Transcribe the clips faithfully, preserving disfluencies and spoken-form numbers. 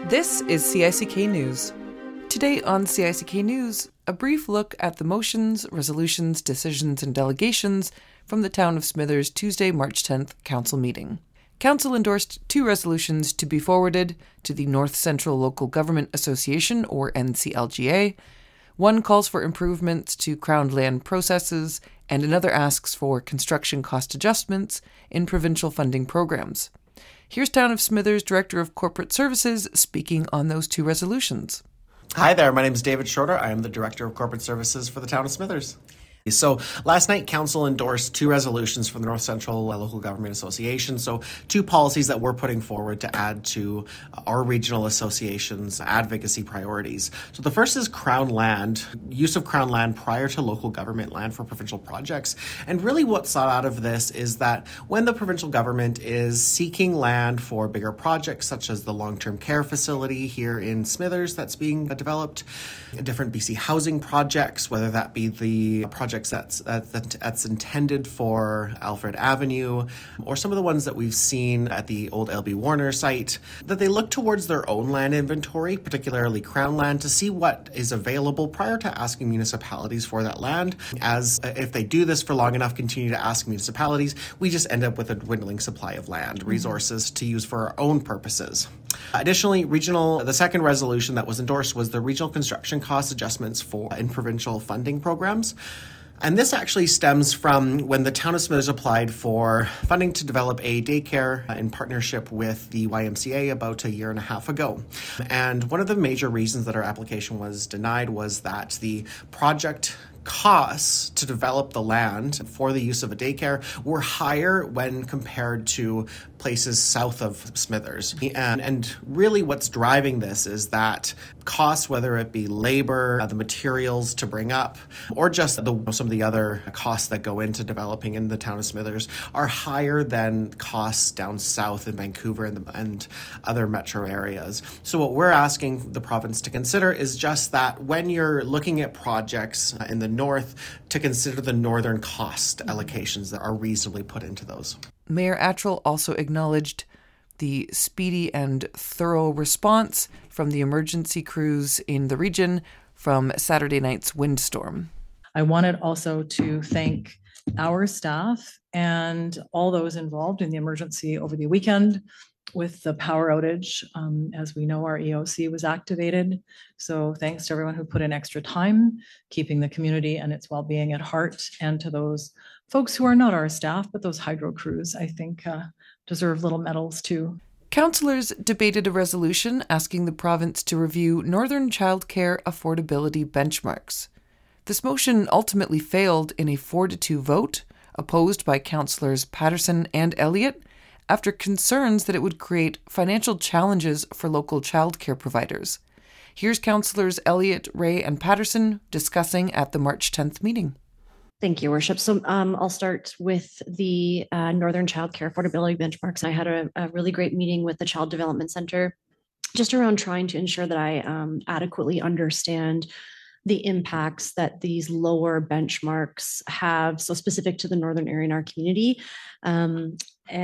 This is C I C K News. Today on C I C K News, a brief look at the motions, resolutions, decisions, and delegations from the Town of Smithers Tuesday, March tenth Council meeting. Council endorsed two resolutions to be forwarded to the North Central Local Government Association, or N C L G A. One calls for improvements to Crown land processes, and another asks for construction cost adjustments in provincial funding programs. Here's Town of Smithers Director of Corporate Services speaking on those two resolutions. Hi there, my name is David Schroeder. I am the Director of Corporate Services for the Town of Smithers. So last night, Council endorsed two resolutions from the North Central Local Government Association. So two policies that we're putting forward to add to our regional association's advocacy priorities. So the first is Crown land, use of Crown land prior to local government land for provincial projects. And really what's sought out of this is that when the provincial government is seeking land for bigger projects, such as the long-term care facility here in Smithers that's being developed, different B C housing projects, whether that be the project That's, that's that's intended for Alfred Avenue, or some of the ones that we've seen at the old L B Warner site, that they look towards their own land inventory, particularly Crown land, to see what is available prior to asking municipalities for that land. As if they do this for long enough, continue to ask municipalities, we just end up with a dwindling supply of land resources to use for our own purposes. Additionally, regional, the second resolution that was endorsed was the regional construction cost adjustments for in provincial funding programs. And this actually stems from when the Town of Smithers applied for funding to develop a daycare in partnership with the Y M C A about a year and a half ago. And one of the major reasons that our application was denied was that the project costs to develop the land for the use of a daycare were higher when compared to places south of Smithers. And, and really what's driving this is that costs, whether it be labor, uh, the materials to bring up, or just the, some of the other costs that go into developing in the Town of Smithers, are higher than costs down south in Vancouver and, the, and other metro areas. So what we're asking the province to consider is just that when you're looking at projects in the north, to consider the northern cost allocations that are reasonably put into those. Mayor Attrell also acknowledged the speedy and thorough response from the emergency crews in the region from Saturday night's windstorm. I wanted also to thank our staff and all those involved in the emergency over the weekend with the power outage. Um, as we know, our E O C was activated. So thanks to everyone who put in extra time, keeping the community and its well-being at heart, and to those folks who are not our staff, but those hydro crews, I think uh, deserve little medals too. Councillors debated a resolution asking the province to review Northern childcare affordability benchmarks. This motion ultimately failed in a four to two vote, opposed by Councillors Patterson and Elliott, after concerns that it would create financial challenges for local childcare providers. Here's Councillors Elliott, Ray, and Patterson discussing at the March tenth meeting. Thank you, Worship. So um, I'll start with the uh, Northern Childcare Affordability Benchmarks. I had a, a really great meeting with the Child Development Center just around trying to ensure that I um, adequately understand the impacts that these lower benchmarks have, so specific to the northern area in our community. Um,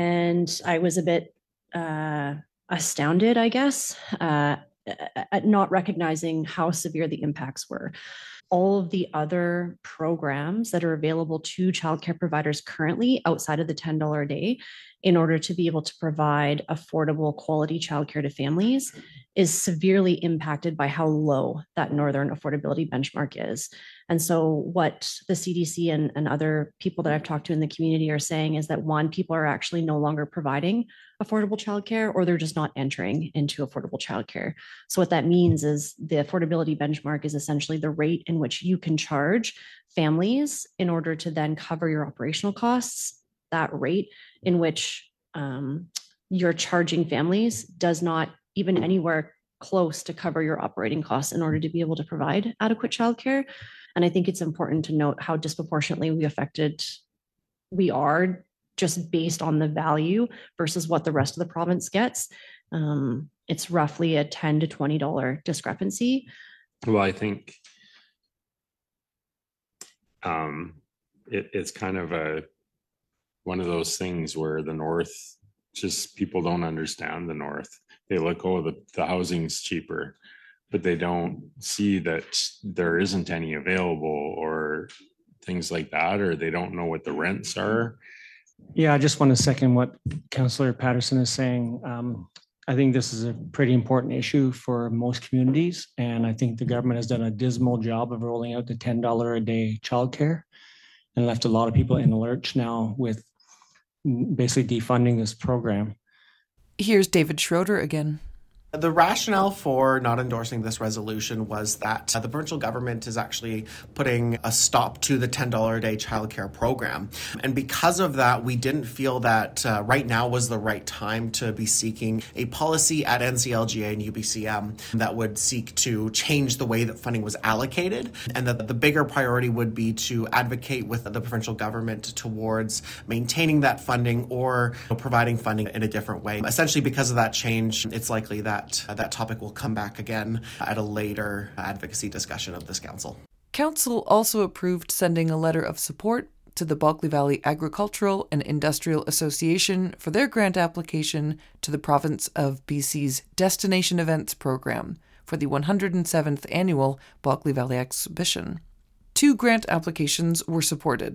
and I was a bit uh, astounded, I guess, uh, at not recognizing how severe the impacts were. All of the other programs that are available to childcare providers currently outside of the ten dollars a day in order to be able to provide affordable quality childcare to families is severely impacted by how low that Northern affordability benchmark is. And so what the C D C and, and other people that I've talked to in the community are saying is that, one, people are actually no longer providing affordable childcare, or they're just not entering into affordable childcare. So what that means is the affordability benchmark is essentially the rate in which you can charge families in order to then cover your operational costs. That rate in which um, you're charging families does not even anywhere close to cover your operating costs in order to be able to provide adequate childcare. And I think it's important to note how disproportionately we affected we are just based on the value versus what the rest of the province gets. Um, it's roughly a ten to twenty dollars discrepancy. Well, I think um, it, it's kind of a one of those things where the North, just people don't understand the North. they look, oh, the, the housing's cheaper, but they don't see that there isn't any available or things like that, or they don't know what the rents are. Yeah, I just want to second what Councillor Patterson is saying. Um, I think this is a pretty important issue for most communities, and I think the government has done a dismal job of rolling out the ten dollars a day childcare and left a lot of people in the lurch now with basically defunding this program. Here's David Schroeder again. The rationale for not endorsing this resolution was that uh, the provincial government is actually putting a stop to the ten dollars a day childcare program. And because of that, we didn't feel that uh, right now was the right time to be seeking a policy at N C L G A and U B C M that would seek to change the way that funding was allocated, and that the bigger priority would be to advocate with the provincial government towards maintaining that funding or you know, providing funding in a different way. Essentially, because of that change, it's likely that Uh, that topic will come back again at a later advocacy discussion of this council. Council also approved sending a letter of support to the Bulkley Valley Agricultural and Industrial Association for their grant application to the province of B C's Destination Events program for the one hundred seventh annual Bulkley Valley Exhibition. Two grant applications were supported.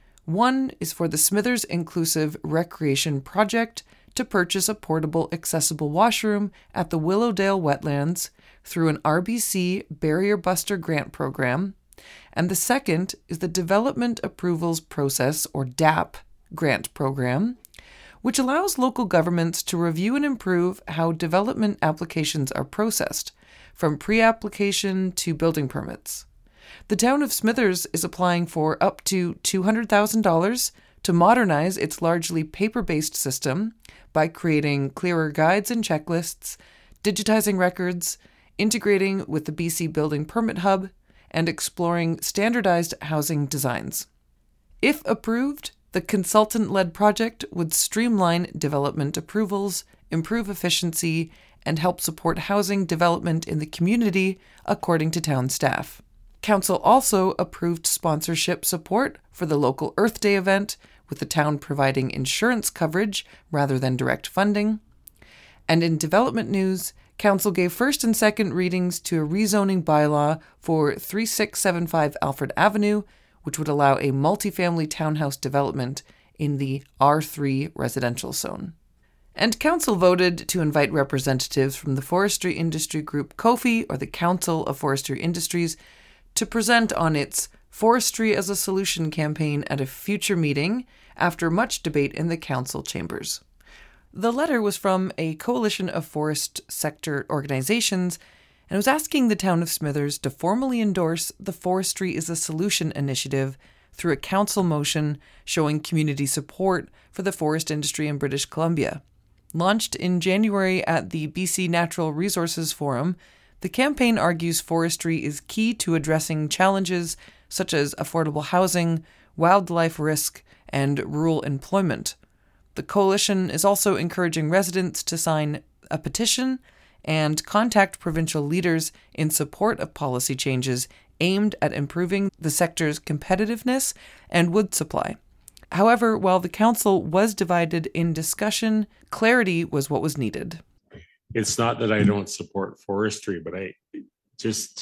One is for the Smithers Inclusive Recreation Project to purchase a portable accessible washroom at the Willowdale Wetlands through an R B C Barrier Buster grant program, and the second is the Development Approvals Process, or D A P, grant program, which allows local governments to review and improve how development applications are processed, from pre-application to building permits. The town of Smithers is applying for up to two hundred thousand dollars to modernize its largely paper-based system by creating clearer guides and checklists, digitizing records, integrating with the B C Building Permit Hub, and exploring standardized housing designs. If approved, the consultant-led project would streamline development approvals, improve efficiency, and help support housing development in the community, according to town staff. Council also approved sponsorship support for the local Earth Day event, with the town providing insurance coverage rather than direct funding. And in development news, Council gave first and second readings to a rezoning bylaw for thirty-six seventy-five Alfred Avenue, which would allow a multifamily townhouse development in the R three residential zone. And Council voted to invite representatives from the forestry industry group COFI, or the Council of Forestry Industries, to present on its Forestry as a Solution campaign at a future meeting after much debate in the council chambers. The letter was from a coalition of forest sector organizations and was asking the town of Smithers to formally endorse the Forestry as a Solution initiative through a council motion showing community support for the forest industry in British Columbia. Launched in January at the B C Natural Resources Forum, the campaign argues forestry is key to addressing challenges such as affordable housing, wildlife risk, and rural employment. The coalition is also encouraging residents to sign a petition and contact provincial leaders in support of policy changes aimed at improving the sector's competitiveness and wood supply. However, while the council was divided in discussion, clarity was what was needed. It's not that I don't support forestry, but I just,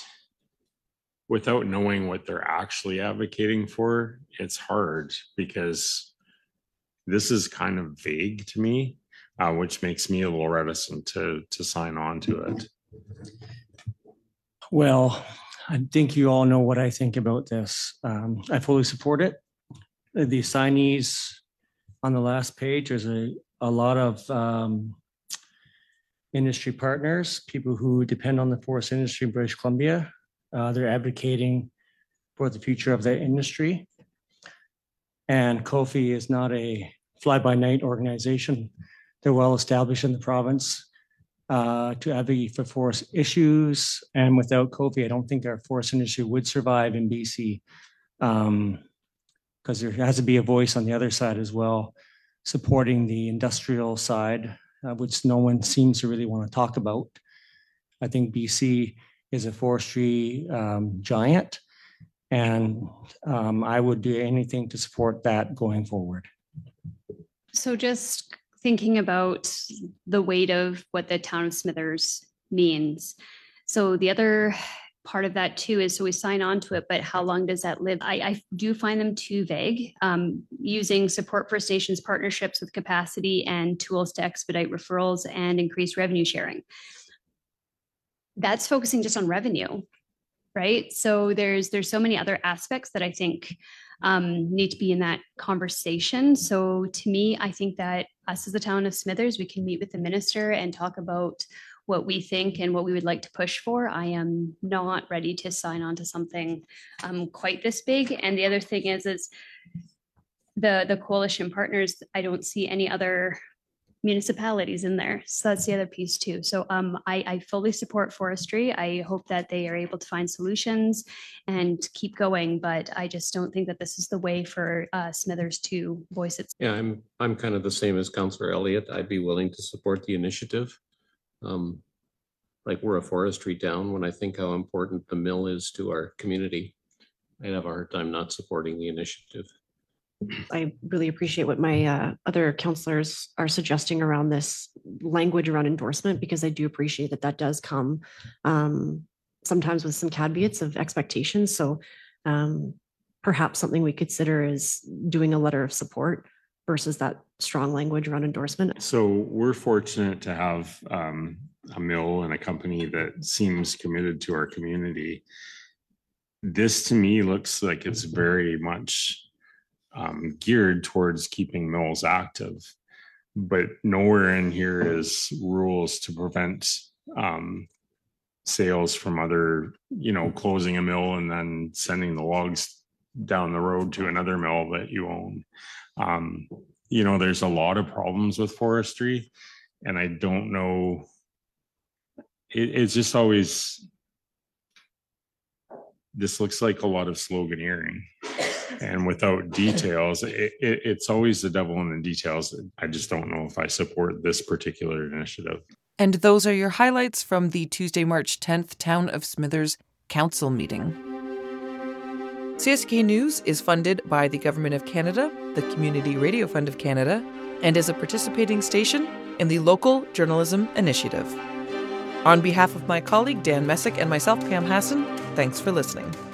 without knowing what they're actually advocating for, it's hard because this is kind of vague to me, uh, which makes me a little reticent to to sign on to it. Well, I think you all know what I think about this. Um, I fully support it. The assignees on the last page, there's a, a lot of um, industry partners, people who depend on the forest industry in British Columbia. Uh, they're advocating for the future of the industry. And COFI is not a fly-by-night organization. They're well established in the province uh, to advocate for forest issues. And without COFI, I don't think our forest industry would survive in B C, um, because there has to be a voice on the other side as well, supporting the industrial side, uh, which no one seems to really want to talk about. I think B C is a forestry um, giant, and um, I would do anything to support that going forward. So just thinking about the weight of what the town of Smithers means. So the other part of that too is, so we sign on to it, but how long does that live? I, I do find them too vague. Um, using support First Nations partnerships with capacity and tools to expedite referrals and increase revenue sharing. That's focusing just on revenue, right? So there's there's so many other aspects that I think um, need to be in that conversation. So to me, I think that us as the town of Smithers, we can meet with the minister and talk about what we think and what we would like to push for. I am not ready to sign on to something um, quite this big. And the other thing is, is the, the coalition partners, I don't see any other municipalities in there. So that's the other piece too. So um, I, I fully support forestry. I hope that they are able to find solutions and keep going, but I just don't think that this is the way for uh, Smithers to voice its. Yeah, I'm, I'm kind of the same as Councillor Elliott. I'd be willing to support the initiative. Um, like we're a forestry town. When I think how important the mill is to our community, I'd have a hard time not supporting the initiative. I really appreciate what my uh, other councillors are suggesting around this language around endorsement, because I do appreciate that that does come um, sometimes with some caveats of expectations. So um, perhaps something we consider is doing a letter of support versus that strong language around endorsement. So we're fortunate to have um, a mill and a company that seems committed to our community. This to me looks like it's very much um, geared towards keeping mills active, but nowhere in here is rules to prevent um, sales from other, you know, closing a mill and then sending the logs down the road to another mill that you own. Um, you know, there's a lot of problems with forestry, and I don't know, it, it's just always, this looks like a lot of sloganeering, and without details, it, it, it's always the devil in the details. I just don't know if I support this particular initiative. And those are your highlights from the Tuesday, March tenth Town of Smithers Council meeting. C I C K News is funded by the Government of Canada, the Community Radio Fund of Canada, and is a participating station in the Local Journalism Initiative. On behalf of my colleague Dan Messick and myself, Pam Hassan, thanks for listening.